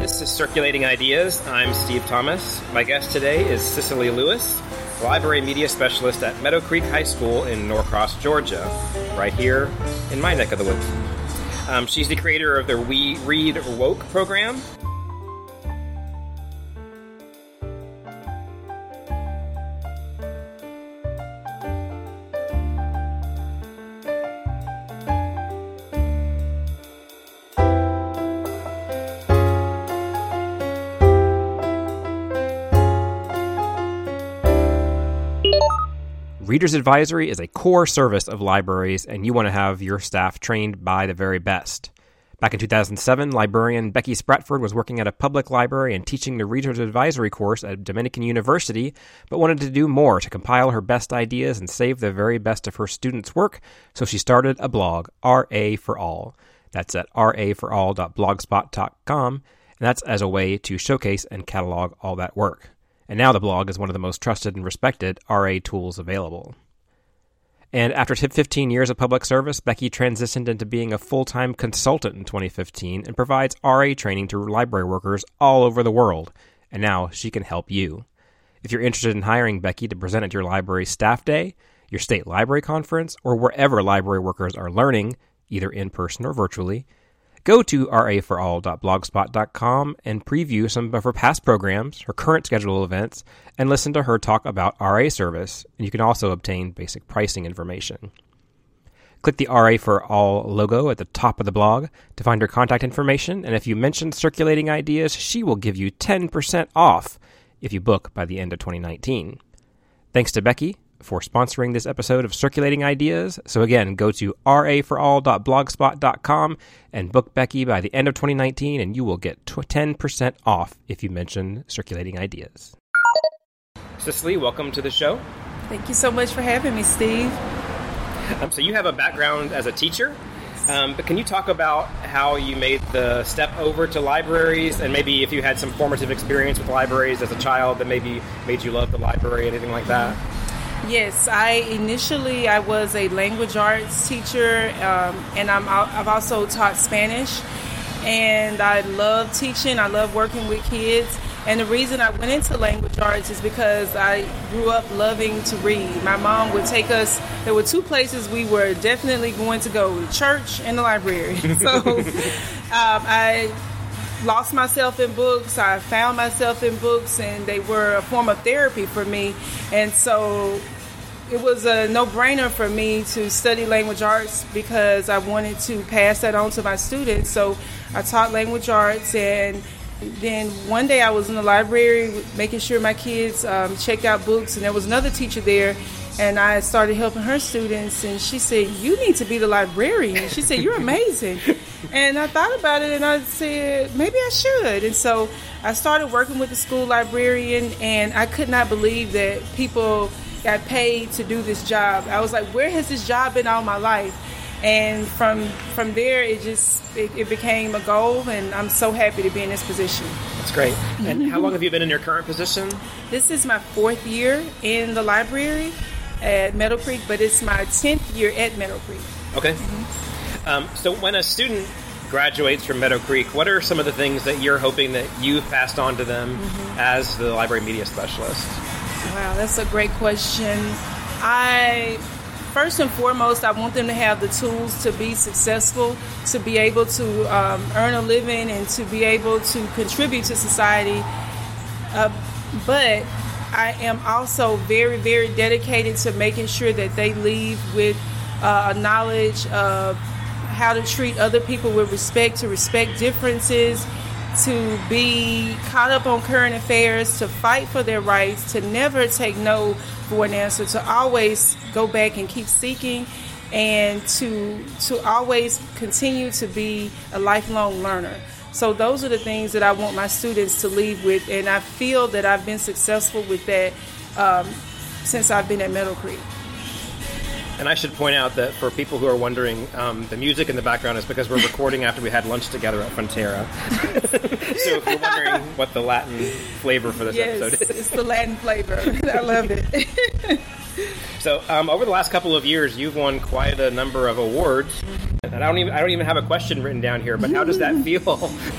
This is Circulating Ideas. I'm Steve Thomas. My guest today is Cicely Lewis, Library Media Specialist at Meadow Creek High School in Norcross, Georgia, right here in my neck of the woods. She's the creator of the We Read Woke program. Reader's Advisory is a core service of libraries, and you want to have your staff trained by the very best. Back in 2007, librarian Becky Spratford was working at a public library and teaching the Reader's Advisory course at Dominican University, but wanted to do more to compile her best ideas and save the very best of her students' work, so she started a blog, RA for All. That's at raforall.blogspot.com, and that's as a way to showcase and catalog all that work. And now the blog is one of the most trusted and respected RA tools available. And after 15 years of public service, Becky transitioned into being a full-time consultant in 2015 and provides RA training to library workers all over the world. And now she can help you. If you're interested in hiring Becky to present at your library staff day, your state library conference, or wherever library workers are learning, either in person or virtually, go to raforall.blogspot.com and preview some of her past programs, her current scheduled events, and listen to her talk about RA service. And you can also obtain basic pricing information. Click the RA for All logo at the top of the blog to find her contact information, and if you mention Circulating Ideas, she will give you 10% off if you book by the end of 2019. Thanks to Becky for sponsoring this episode of Circulating Ideas. So again, go to raforall.blogspot.com and book Becky by the end of 2019, and you will get 10% off if you mention Circulating Ideas. Cicely, welcome to the show. Thank you so much for having me, Steve. So you have a background as a teacher, but can you talk about how you made the step over to libraries, and maybe if you had some formative experience with libraries as a child that maybe made you love the library, anything like that? Yes, I was a language arts teacher, and I've also taught Spanish, and I love teaching. I love working with kids, and the reason I went into language arts is because I grew up loving to read. My mom would take us. There were two places we were definitely going to go: the church and the library. So I lost myself in books. I found myself in books, and they were a form of therapy for me. And so it was a no-brainer for me to study language arts because I wanted to pass that on to my students. So I taught language arts, and then one day I was in the library making sure my kids checked out books, and there was another teacher there, and I started helping her students, and she said, "You need to be the librarian." She said, "You're amazing." And I thought about it, and I said, maybe I should. And so I started working with the school librarian, and I could not believe that people got paid to do this job. I was like, where has this job been all my life? And from there, it became a goal, and I'm so happy to be in this position. That's great. And how long have you been in your current position? This is my 4th year in the library at Meadow Creek, but it's my 10th year at Meadow Creek. Okay. Mm-hmm. So when a student graduates from Meadow Creek, what are some of the things that you're hoping that you've passed on to them as the library media specialist? Wow, that's a great question. First and foremost, I want them to have the tools to be successful, to be able to earn a living, and to be able to contribute to society. But I am also very, very dedicated to making sure that they leave with a knowledge of how to treat other people with respect, to respect differences, to be caught up on current affairs, to fight for their rights, to never take no for an answer, to always go back and keep seeking, and to always continue to be a lifelong learner. So those are the things that I want my students to leave with, and I feel that I've been successful with that since I've been at Meadow Creek. And I should point out that for people who are wondering, the music in the background is because we're recording after we had lunch together at Frontera. So if you're wondering what the Latin flavor for this episode is. Yes, it's the Latin flavor. I love it. So over the last couple of years, you've won quite a number of awards. And I don't even have a question written down here, but how does that feel?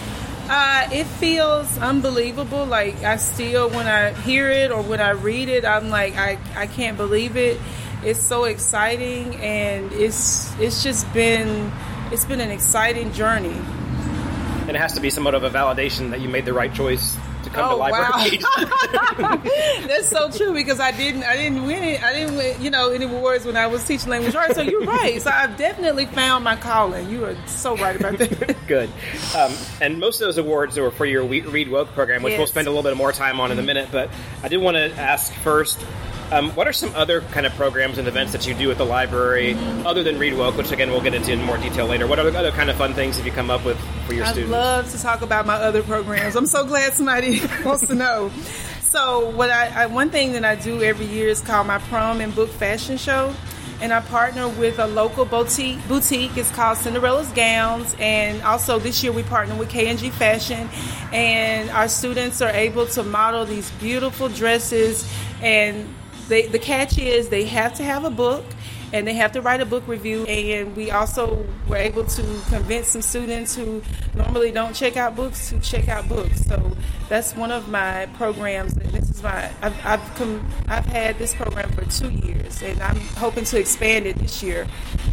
It feels unbelievable. Like, I still, when I hear it or when I read it, I'm like, I can't believe it. It's so exciting, and it's been an exciting journey. And it has to be somewhat of a validation that you made the right choice to come to libraries. Wow. That's so true, because I didn't win it. I didn't win, any awards when I was teaching language arts. So you're right. So I've definitely found my calling. You are so right about that. Good. And most of those awards were for your Read Woke program, which we'll spend a little bit more time on in a minute. But I did want to ask first, what are some other kind of programs and events that you do at the library, other than Read Woke, which again we'll get into in more detail later? What other kind of fun things have you come up with for your students? I love to talk about my other programs. I'm so glad somebody wants to know. So one thing that I do every year is called my Prom and Book Fashion Show. And I partner with a local boutique. It's called Cinderella's Gowns. And also this year we partner with K&G Fashion. And our students are able to model these beautiful dresses. And the catch is they have to have a book, and they have to write a book review. And we also were able to convince some students who normally don't check out books to check out books. So that's one of my programs. This is I've had this program for 2 years, and I'm hoping to expand it this year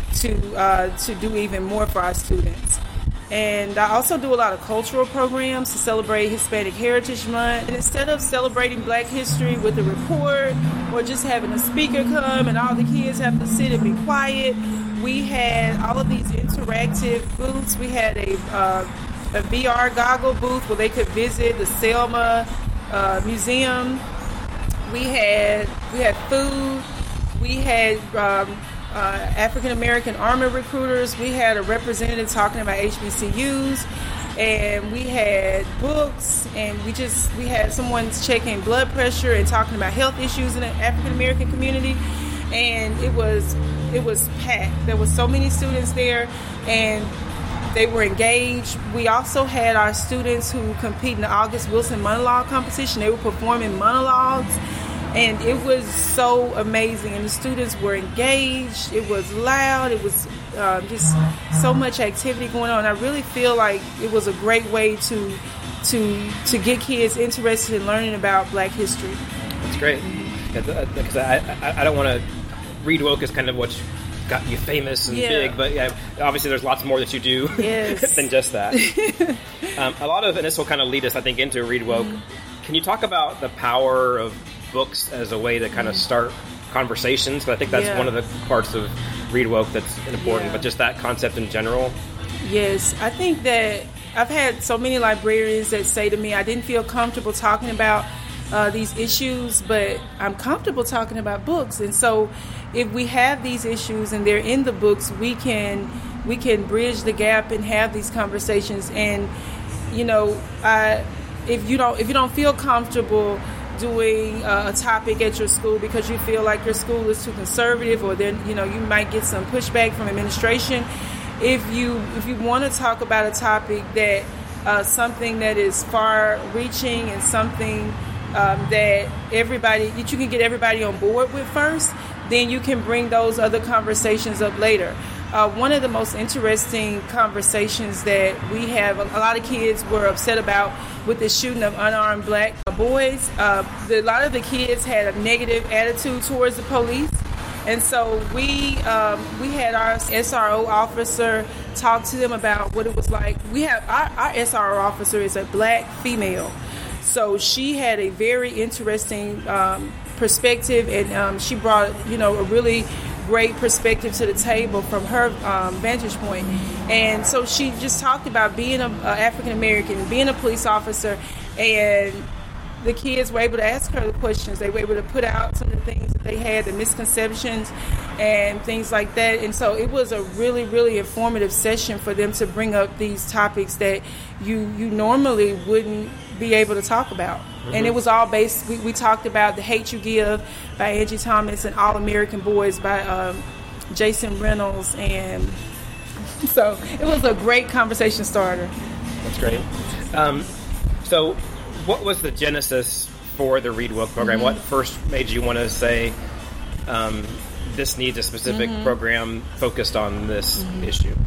to do even more for our students. And I also do a lot of cultural programs to celebrate Hispanic Heritage Month. And instead of celebrating Black history with a report or just having a speaker come and all the kids have to sit and be quiet, we had all of these interactive booths. We had a VR goggle booth where they could visit the Selma Museum. We had food. We had African American Army recruiters. We had a representative talking about HBCUs, and we had books, and we had someone checking blood pressure and talking about health issues in the African American community, and it was packed. There were so many students there, and they were engaged. We also had our students who compete in the August Wilson monologue competition. They were performing monologues. And it was so amazing, and the students were engaged. It was loud. It was just so much activity going on. I really feel like it was a great way to get kids interested in learning about Black history. That's great, because I don't want to Read Woke as kind of what got you famous and big, but obviously there's lots more that you do than just that. A lot of, and this will kind of lead us, I think, into Read Woke. Can you talk about the power of books as a way to kind of start conversations? Because I think that's one of the parts of Read Woke that's important, but just that concept in general. Yes, I think that I've had so many librarians that say to me, I didn't feel comfortable talking about these issues, but I'm comfortable talking about books. And so if we have these issues and they're in the books, we can bridge the gap and have these conversations. And if you don't feel comfortable doing a topic at your school because you feel like your school is too conservative, or then you might get some pushback from administration. If you want to talk about a topic that something that is far-reaching and something that you can get everybody on board with first, then you can bring those other conversations up later. One of the most interesting conversations that we have, a lot of kids were upset about with the shooting of unarmed Black boys. A lot of the kids had a negative attitude towards the police. And so we had our SRO officer talk to them about what it was like. We have our SRO officer is a Black female. So she had a very interesting perspective, and she brought a really great perspective to the table from her vantage point. And so she just talked about being an African American, being a police officer, and the kids were able to ask her the questions. They were able to put out some of the things that they had, the misconceptions and things like that. And so it was a really, really informative session for them to bring up these topics that you normally wouldn't be able to talk about. Mm-hmm. And it was all based, we talked about The Hate You Give by Angie Thomas and All American Boys by Jason Reynolds. And so it was a great conversation starter. That's great. So what was the genesis for the Read Woke program? Mm-hmm. What first made you want to say this needs a specific program focused on this issue?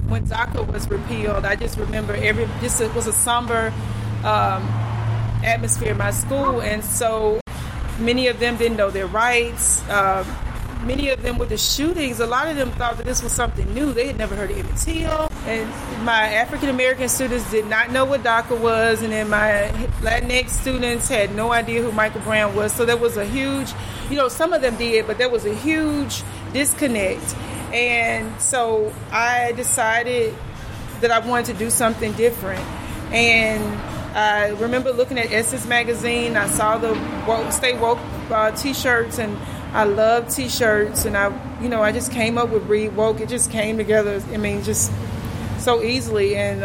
when DACA was repealed, I just remember it was a somber atmosphere in my school, and so many of them didn't know their rights. Many of them with the shootings, a lot of them thought that this was something new. They had never heard of Emmett Till. And my African-American students did not know what DACA was. And then my Latinx students had no idea who Michael Brown was. So there was a huge, some of them did, but there was a huge disconnect. And so I decided that I wanted to do something different. And I remember looking at Essence magazine. I saw the Stay Woke T-shirts, and I love T-shirts, and I just came up with Read Woke. It just came together. Just so easily, and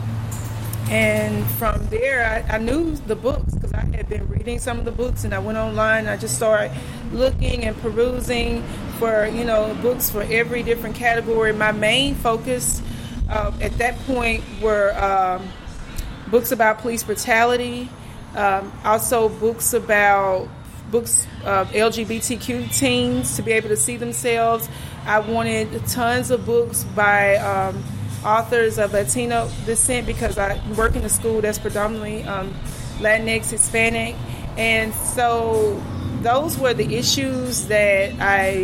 from there, I knew the books because I had been reading some of the books, and I went online. I just started looking and perusing for books for every different category. My main focus at that point were books about police brutality, also books of LGBTQ teens to be able to see themselves. I wanted tons of books by authors of Latino descent because I work in a school that's predominantly Latinx, Hispanic. And so those were the issues that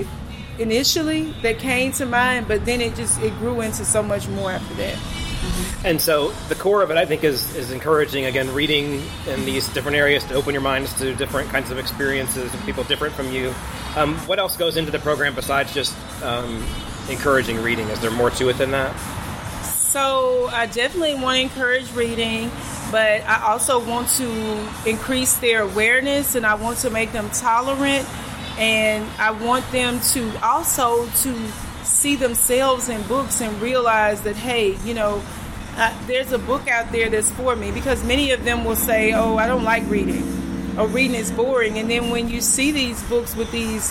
that came to mind, but then it grew into so much more after that. And so the core of it, I think, is encouraging, again, reading in these different areas to open your minds to different kinds of experiences and people different from you. What else goes into the program besides just encouraging reading? Is there more to it than that? So I definitely want to encourage reading, but I also want to increase their awareness, and I want to make them tolerant, and I want them to also to see themselves in books and realize that, hey, there's a book out there that's for me, because many of them will say, oh, I don't like reading, or reading is boring. And then when you see these books with these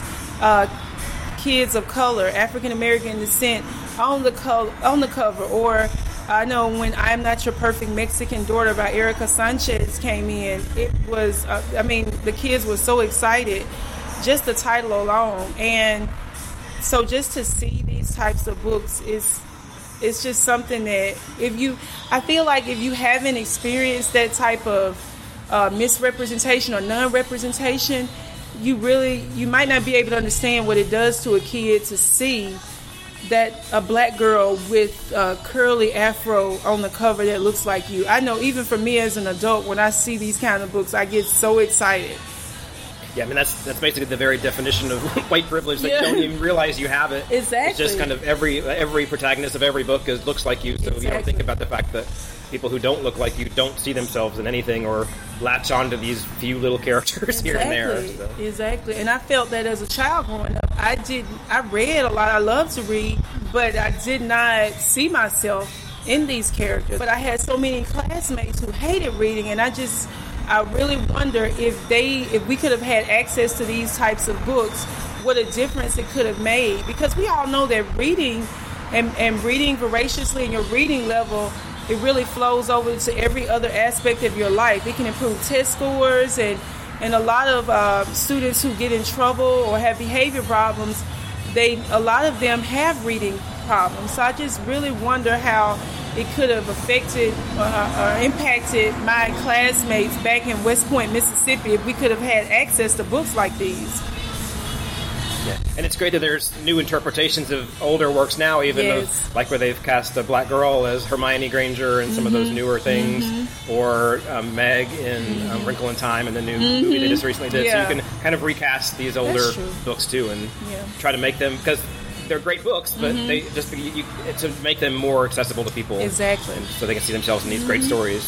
kids of color, African American descent, on the cover, or I know when I'm Not Your Perfect Mexican Daughter by Erica Sanchez came in, it was, the kids were so excited, just the title alone. And so just to see these types of books it's just something that I feel like if you haven't experienced that type of misrepresentation or non-representation, you might not be able to understand what it does to a kid to see that a black girl with curly afro on the cover that looks like you. I know even for me as an adult, when I see these kind of books, I get so excited. Yeah, that's basically the very definition of white privilege, that you don't even realize you have it. Exactly. It's just kind of every protagonist of every book looks like you, so you don't think about the fact that people who don't look like you don't see themselves in anything or latch onto these few little characters here and there. So. Exactly. And I felt that as a child growing up. I read a lot. I love to read, but I did not see myself in these characters. But I had so many classmates who hated reading, and I really wonder if we could have had access to these types of books, what a difference it could have made. Because we all know that reading and reading voraciously and your reading level, it really flows over to every other aspect of your life. It can improve test scores, and a lot of students who get in trouble or have behavior problems, a lot of them have reading problems. So I just really wonder how it could have affected or impacted my classmates back in West Point, Mississippi, if we could have had access to books like these. Yeah. And it's great that there's new interpretations of older works now, even though, like where they've cast a black girl as Hermione Granger and some of those newer things, or Meg in Wrinkle in Time and the new movie they just recently did. Yeah. So you can kind of recast these older books too and try to make them, because they're great books, but they just to make them more accessible to people. Exactly. And so they can see themselves in these great stories.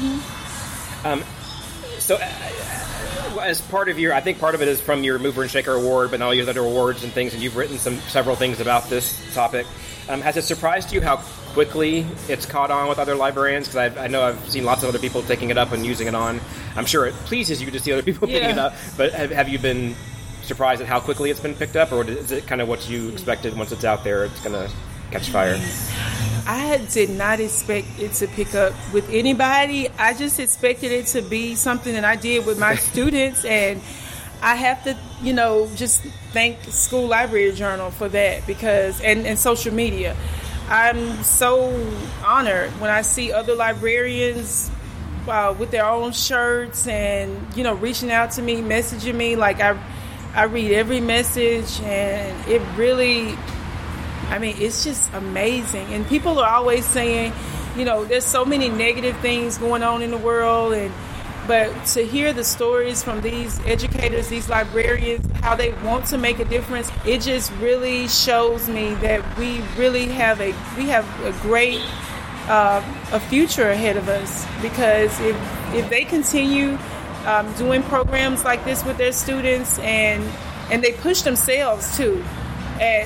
So. As part of I think part of it is from your Mover and Shaker Award, but all your other awards and things, and you've written several things about this topic. Has it surprised you how quickly it's caught on with other librarians? Because I know I've seen lots of other people taking it up and using it on. I'm sure it pleases you to see other people picking it up, but have you been surprised at how quickly it's been picked up, or is it kind of what you expected once it's out there, it's going to catch fire? I did not expect it to pick up with anybody. I just expected it to be something that I did with my students, and I have to, just thank School Library Journal for that, because and social media. I'm so honored when I see other librarians with their own shirts and, reaching out to me, messaging me. Like, I read every message, and it really, it's just amazing. And people are always saying, there's so many negative things going on in the world, but to hear the stories from these educators, these librarians, how they want to make a difference, it just really shows me that we really have a great a future ahead of us. Because if they continue doing programs like this with their students, and they push themselves too, and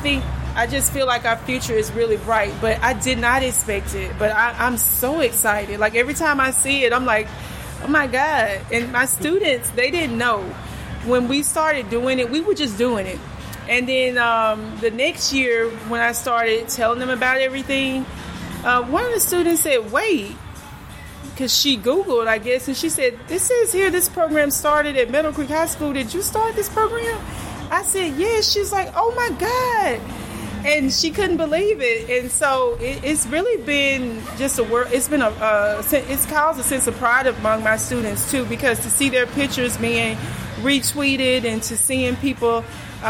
I just feel like our future is really bright. But I did not expect it, but I'm so excited. Like, every time I see it, I'm like, oh my God. And my students, they didn't know. When we started doing it, we were just doing it. And then the next year, when I started telling them about everything, one of the students said, wait, because she Googled, I guess, and she said, this says here this program started at Meadow Creek High School. Did you start this program? I said, yes. She's like, oh my God. And she couldn't believe it. And so it's really been just it's been it's caused a sense of pride among my students too, because to see their pictures being retweeted and to seeing people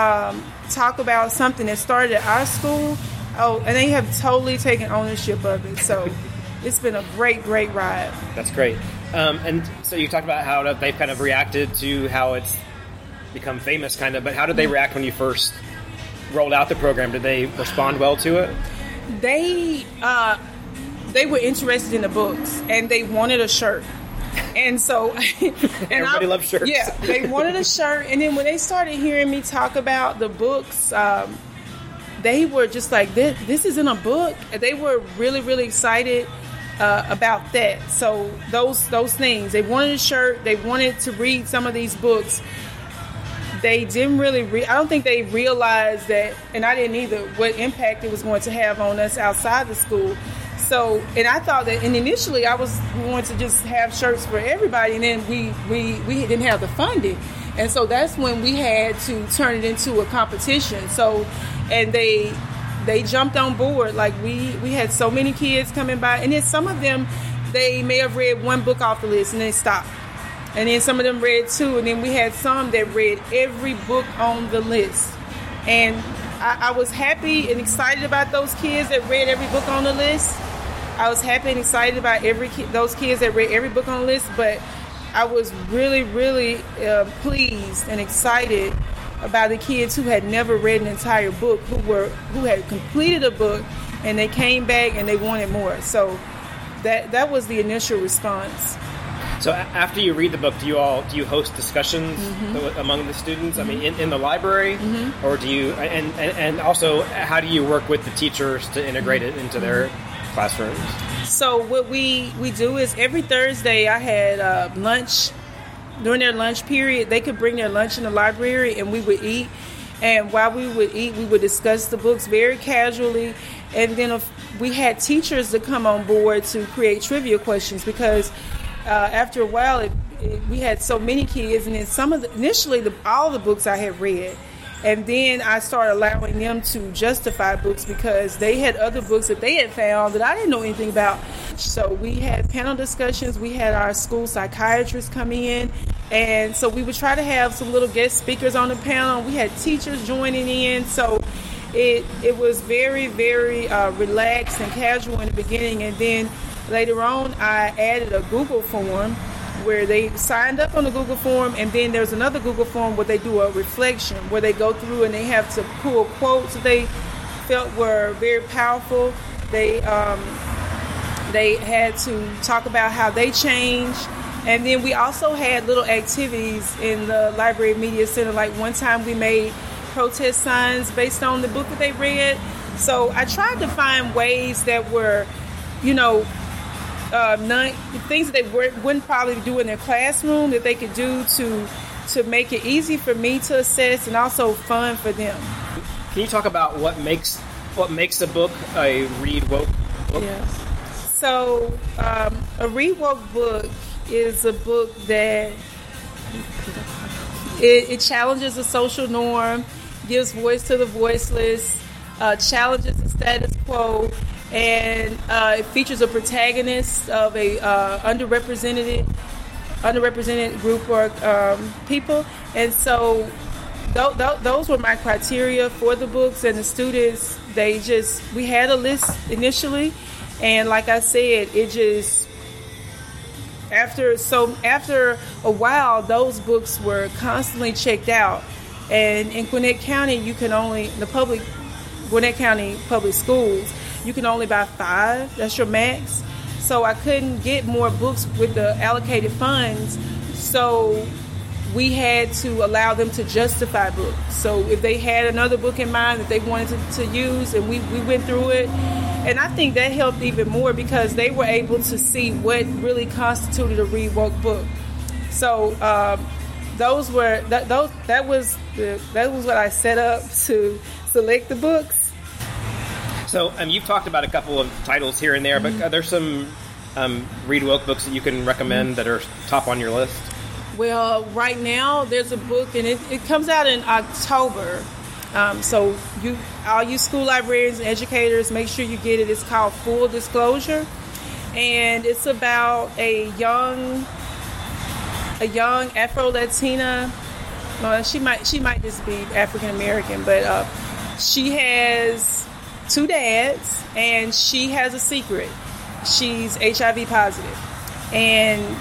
talk about something that started at our school, and they have totally taken ownership of it. So it's been a great, great ride. That's great. And so you talked about how they've kind of reacted to how it's become famous, kind of, but how did they react when you first rolled out the program? Did they respond well to it? They were interested in the books, and they wanted a shirt. And so everybody loves shirts. Yeah, they wanted a shirt. And then when they started hearing me talk about the books, they were just like, this isn't a book. They were really, really excited about that. So those things, they wanted a shirt, they wanted to read some of these books. They didn't really I don't think they realized that, and I didn't either, what impact it was going to have on us outside the school. So, and I thought that, and initially I was going to just have shirts for everybody, and then we didn't have the funding. And so that's when we had to turn it into a competition. So, and they jumped on board. Like, we had so many kids coming by, and then some of them, they may have read one book off the list and they stopped. And then some of them read two, and then we had some that read every book on the list. And I was happy and excited about those kids that read every book on the list. I was happy and excited about those kids that read every book on the list, but I was really, really pleased and excited about the kids who had never read an entire book, who had completed a book, and they came back and they wanted more. So that was the initial response. So after you read the book, do you host discussions among the students? I mean, in the library, or do you? And also, how do you work with the teachers to integrate it into their classrooms? So what we do is every Thursday I had lunch. During their lunch period, they could bring their lunch in the library, and we would eat. And while we would eat, we would discuss the books very casually. And then we had teachers to come on board to create trivia questions, because after a while, we had so many kids, and then initially all the books I had read, and then I started allowing them to justify books because they had other books that they had found that I didn't know anything about. So we had panel discussions. We had our school psychiatrists come in, and so we would try to have some little guest speakers on the panel. We had teachers joining in, so it was very, very relaxed and casual in the beginning, and then later on, I added a Google form where they signed up on the Google form, and then there's another Google form where they do a reflection, where they go through and they have to pull quotes that they felt were very powerful. They had to talk about how they changed. And then we also had little activities in the Library Media Center. Like one time we made protest signs based on the book that they read. So I tried to find ways that were, things that they wouldn't probably do in their classroom that they could do to make it easy for me to assess and also fun for them. Can you talk about what makes a book a Read Woke book? Yes. So a Read Woke book is a book that it challenges the social norm, gives voice to the voiceless, challenges the status quo, and it features a protagonist of a underrepresented group or people. And so those were my criteria for the books. And the students, we had a list initially, and like I said, after a while, those books were constantly checked out. And in Gwinnett County, Gwinnett County Public Schools, you can only buy 5. That's your max. So I couldn't get more books with the allocated funds. So we had to allow them to justify books. So if they had another book in mind that they wanted to use, and we went through it. And I think that helped even more because they were able to see what really constituted a Read Woke book. So that was what I set up to select the books. So you've talked about a couple of titles here and there, but are there some Read Woke books that you can recommend that are top on your list? Well, right now there's a book, and it comes out in October. So all you school librarians and educators, make sure you get it. It's called Full Disclosure, and it's about a young Afro-Latina. She might just be African American, but she has 2 dads, and she has a secret. She's HIV positive, and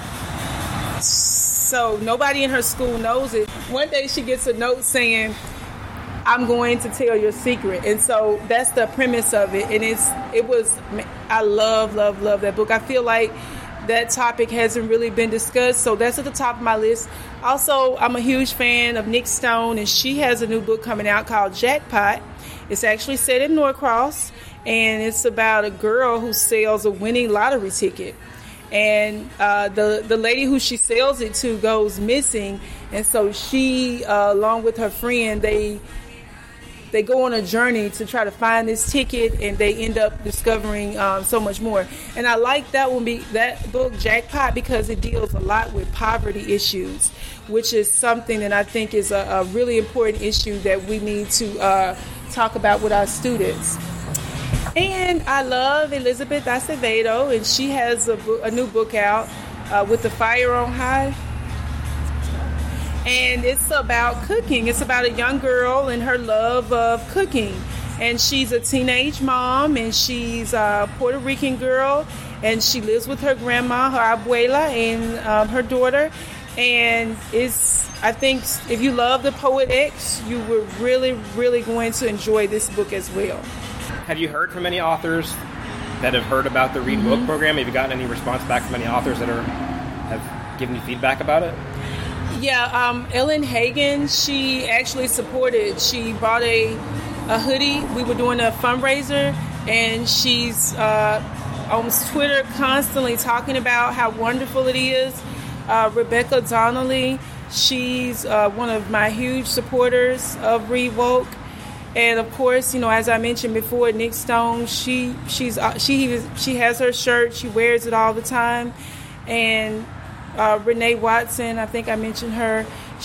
so nobody in her school knows it. One day she gets a note saying, "I'm going to tell your secret." And so that's the premise of it. And I love that book. I feel like that topic hasn't really been discussed, so that's at the top of my list. Also, I'm a huge fan of Nic Stone, and she has a new book coming out called Jackpot. It's actually set in Norcross, and it's about a girl who sells a winning lottery ticket. And the lady who she sells it to goes missing, and so she, along with her friend, they go on a journey to try to find this ticket, and they end up discovering so much more. And I like that book, Jackpot, because it deals a lot with poverty issues, which is something that I think is a really important issue that we need to talk about with our students. And I love Elizabeth Acevedo, and she has a new book out, With the Fire on High. And it's about cooking. It's about a young girl and her love of cooking. And she's a teenage mom, and she's a Puerto Rican girl, and she lives with her grandma, her abuela, and her daughter. And I think if you love the Poet X, you were really, really going to enjoy this book as well. Have you heard from any authors that have heard about the Read Woke program? Have you gotten any response back from any authors that have given you feedback about it? Yeah, Ellen Hagen, she actually supported. She bought a hoodie. We were doing a fundraiser, and she's on Twitter constantly talking about how wonderful it is. Rebecca Donnelly, she's one of my huge supporters of Read Woke. And of course, as I mentioned before, Nic Stone, she has her shirt. She wears it all the time. And Renee Watson, I think I mentioned her.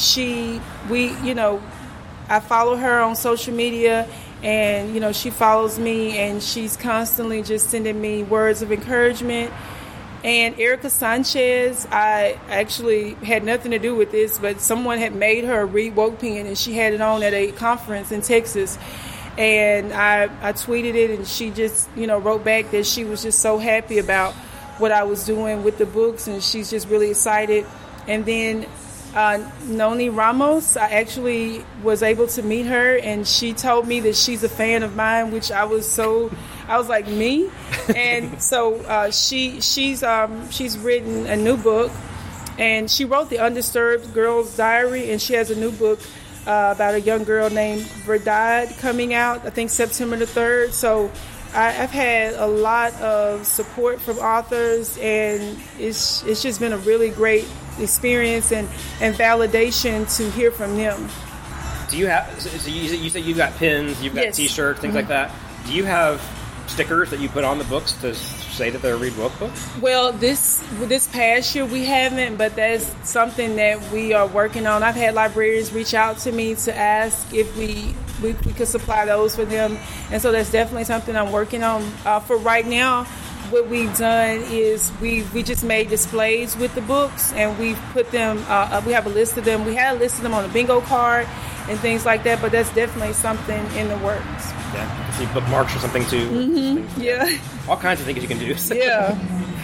I follow her on social media, and she follows me, and she's constantly just sending me words of encouragement. And Erica Sanchez, I actually had nothing to do with this, but someone had made her a Read Woke pin, and she had it on at a conference in Texas. And I tweeted it, and she just, wrote back that she was just so happy about what I was doing with the books, and she's just really excited. And then Noni Ramos, I actually was able to meet her, and she told me that she's a fan of mine, which I was like, me? And so she's written a new book, and she wrote The Undisturbed Girl's Diary, and she has a new book about a young girl named Verdad coming out, I think September the 3rd. So I've had a lot of support from authors, and it's just been a really great experience and validation to hear from them. Do you have? So you said you've got pins, you've got Yes. T-shirts, things like that. Do you have stickers that you put on the books to say that they're Read Woke books? Well, this past year we haven't, but that's something that we are working on. I've had librarians reach out to me to ask if we could supply those for them, and so that's definitely something I'm working on. For right now, what we've done is we just made displays with the books, and we've put them. We have a list of them. We had a list of them on a bingo card and things like that. But that's definitely something in the works. Yeah, see bookmarks or something too. Mm-hmm. Yeah, all kinds of things you can do. Yeah.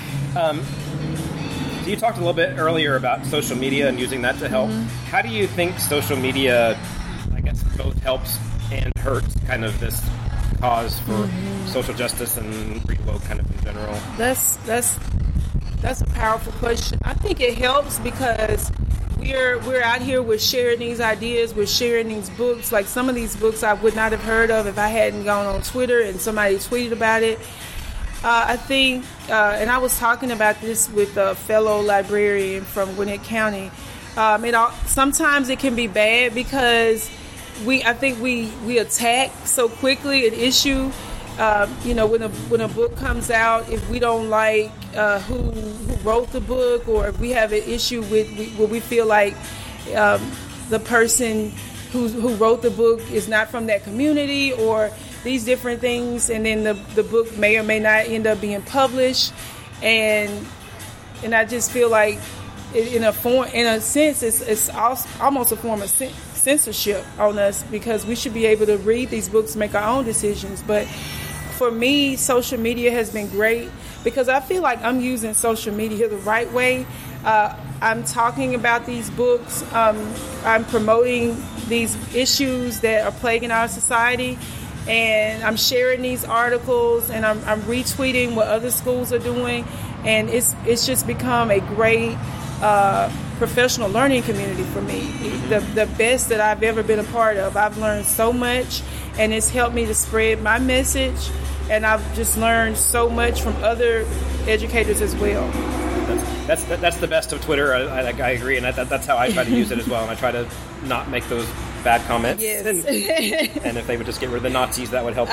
So you talked a little bit earlier about social media and using that to help. Mm-hmm. How do you think social media, I guess, both helps and hurts kind of this cause for social justice and Read Woke kind of in general? That's a powerful question. I think it helps because we're out here, we're sharing these ideas, we're sharing these books. Like some of these books I would not have heard of if I hadn't gone on Twitter and somebody tweeted about it. I think, and I was talking about this with a fellow librarian from Gwinnett County. Sometimes it can be bad because I think we attack so quickly an issue. When a book comes out, if we don't like who wrote the book, or if we have an issue with where we feel like the person who wrote the book is not from that community, or these different things, and then the book may or may not end up being published, and I just feel like in a sense it's almost a form of censorship on us, because we should be able to read these books, make our own decisions. But for me, social media has been great because I feel like I'm using social media the right way. I'm talking about these books. I'm promoting these issues that are plaguing our society, and I'm sharing these articles, and I'm retweeting what other schools are doing, and it's just become a great professional learning community for me. The best that I've ever been a part of. I've learned so much, and it's helped me to spread my message, and I've just learned so much from other educators as well. That's the best of Twitter. I agree, and that's how I try to use it as well. And I try to not make those bad comments. Yes. And if they would just get rid of the Nazis, that would help.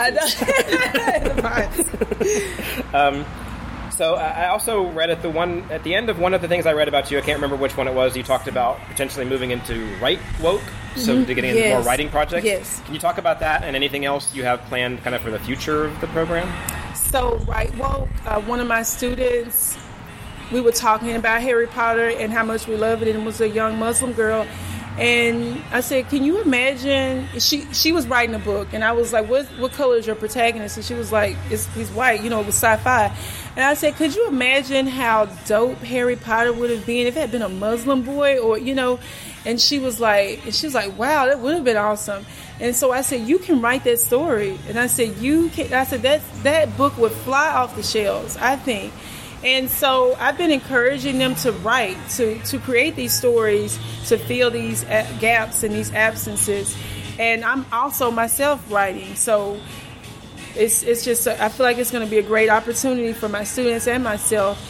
So I also read at the end of one of the things I read about you. I can't remember which one it was. You talked about potentially moving into Write Woke, so to getting into more writing projects. Yes. Can you talk about that and anything else you have planned, kind of for the future of the program? So Write Woke, one of my students, we were talking about Harry Potter and how much we love it, and it was a young Muslim girl. And I said, can you imagine, she was writing a book, and I was like, what color is your protagonist? And she was like, he's white, it was sci-fi. And I said, could you imagine how dope Harry Potter would have been if it had been a Muslim boy, or, and she was like, wow, that would have been awesome. And so I said, you can write that story. And I said, that book would fly off the shelves, I think. And so I've been encouraging them to write, to create these stories, to fill these gaps and these absences. And I'm also myself writing. So it's just, I feel like it's going to be a great opportunity for my students and myself.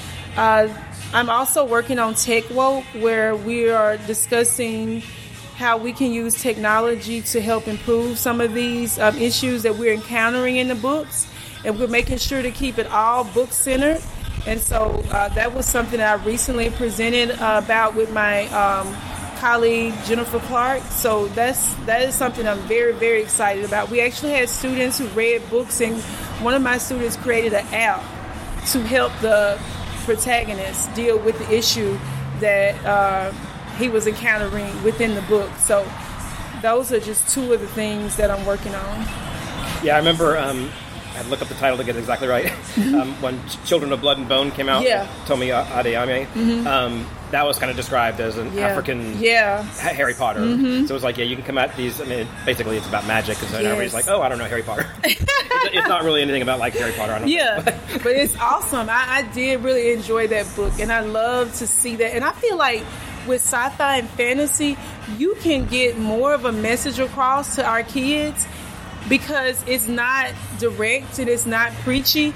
I'm also working on Tech Woke, where we are discussing how we can use technology to help improve some of these issues that we're encountering in the books. And we're making sure to keep it all book-centered. And so that was something that I recently presented about with my colleague Jennifer Clark. So that is something I'm very, very excited about. We actually had students who read books, and one of my students created an app to help the protagonist deal with the issue that he was encountering within the book. So those are just two of the things that I'm working on. Yeah, I remember... I had to look up the title to get it exactly right. When Children of Blood and Bone came out, Tomi Adeyemi, that was kind of described as an African Harry Potter. So it was like, you can come at these, basically it's about magic, because everybody's like, oh, I don't know Harry Potter. It's not really anything about like Harry Potter. I don't know. But it's awesome. I did really enjoy that book, and I love to see that. And I feel like with sci-fi and fantasy, you can get more of a message across to our kids, because it's not direct and it's not preachy.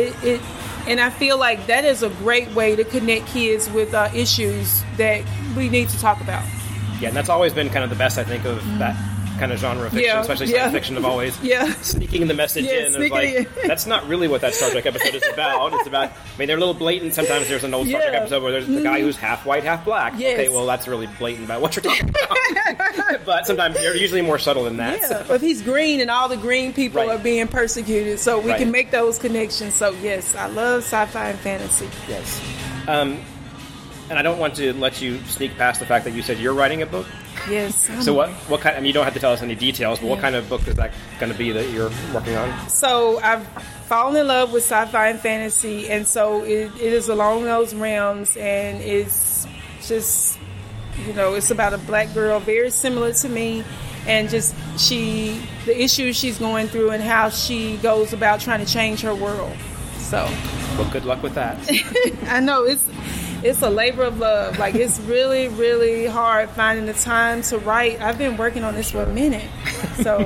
And I feel like that is a great way to connect kids with issues that we need to talk about. Yeah, and that's always been kind of the best, I think, of that kind of genre of fiction, especially science fiction, of always sneaking the message in. Of like, that's not really what that Star Trek episode is about. It's about, I mean, they're a little blatant. Sometimes there's an old Star Trek episode where there's the guy who's half white, half black. Yes. Okay, well, that's really blatant about what you're talking about. But sometimes they're usually more subtle than that. Yeah, so. If he's green and all the green people are being persecuted, so we can make those connections. So, yes, I love sci-fi and fantasy. Yes. And I don't want to let you sneak past the fact that you said you're writing a book. Yes. So what kind? I mean, you don't have to tell us any details, but what kind of book is that going to be that you're working on? So I've fallen in love with sci-fi and fantasy, and so it is along those realms, and it's just, it's about a black girl very similar to me, and just the issues she's going through and how she goes about trying to change her world. So. Well, good luck with that. I know it's a labor of love. Like, it's really, really hard finding the time to write. I've been working on this for a minute. So,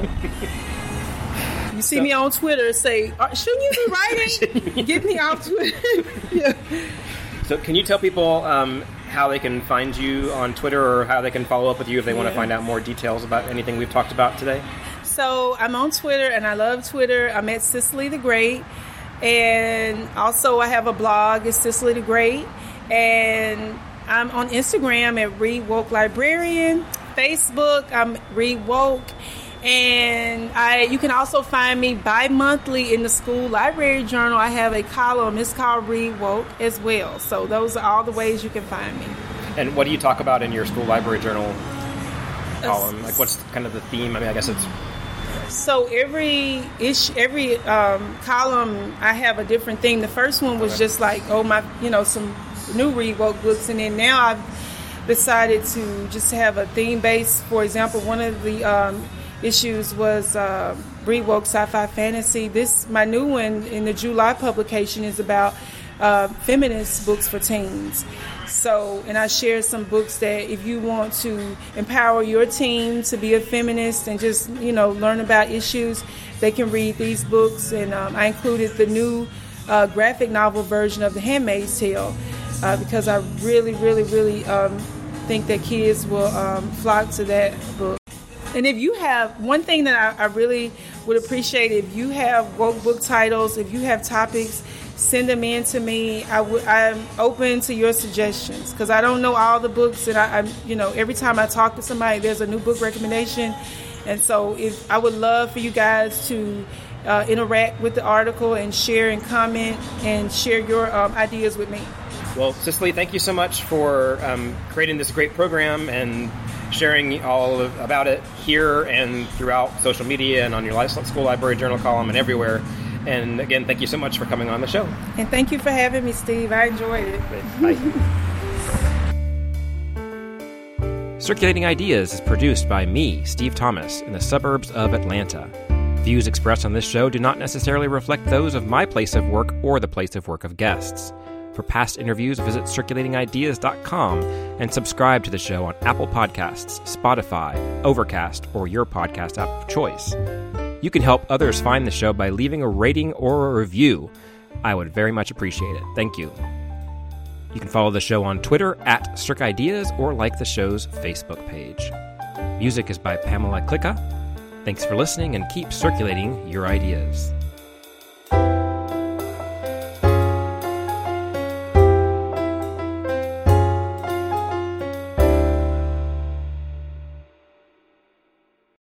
you see me on Twitter, say, shouldn't you be writing? Get me off Twitter. So, can you tell people how they can find you on Twitter, or how they can follow up with you if they want to find out more details about anything we've talked about today? So, I'm on Twitter, and I love Twitter. I'm at Cicely the Great. And also, I have a blog. It's Cicely the Great. And I'm on Instagram at Read Woke Librarian. Facebook, I'm Read Woke. And you can also find me bi-monthly in the school library journal. I have a column. It's called Read Woke as well. So those are all the ways you can find me. And what do you talk about in your school library journal column? Like, what's kind of the theme? I mean, I guess it's... So every column, I have a different thing. The first one was just like, some new Read Woke books, and then now I've decided to just have a theme base. For example, one of the issues was Read Woke Sci-Fi Fantasy. My new one in the July publication is about feminist books for teens. So, and I share some books that if you want to empower your teen to be a feminist and just, learn about issues, they can read these books. And I included the new graphic novel version of The Handmaid's Tale because I really, really, really think that kids will flock to that book. And if you have, one thing that I really would appreciate, if you have woke book titles, if you have topics, send them in to me. I'm open to your suggestions because I don't know all the books, and I every time I talk to somebody, there's a new book recommendation, and so I would love for you guys to interact with the article and share and comment and share your ideas with me. Well, Cicely, thank you so much for creating this great program and sharing all about it here and throughout social media and on your school library journal column and everywhere. And again, thank you so much for coming on the show. And thank you for having me, Steve. I enjoyed it. Bye. Circulating Ideas is produced by me, Steve Thomas, in the suburbs of Atlanta. Views expressed on this show do not necessarily reflect those of my place of work or the place of work of guests. For past interviews, visit circulatingideas.com and subscribe to the show on Apple Podcasts, Spotify, Overcast, or your podcast app of choice. You can help others find the show by leaving a rating or a review. I would very much appreciate it. Thank you. You can follow the show on Twitter at CircIdeas or like the show's Facebook page. Music is by Pamela Klicka. Thanks for listening and keep circulating your ideas.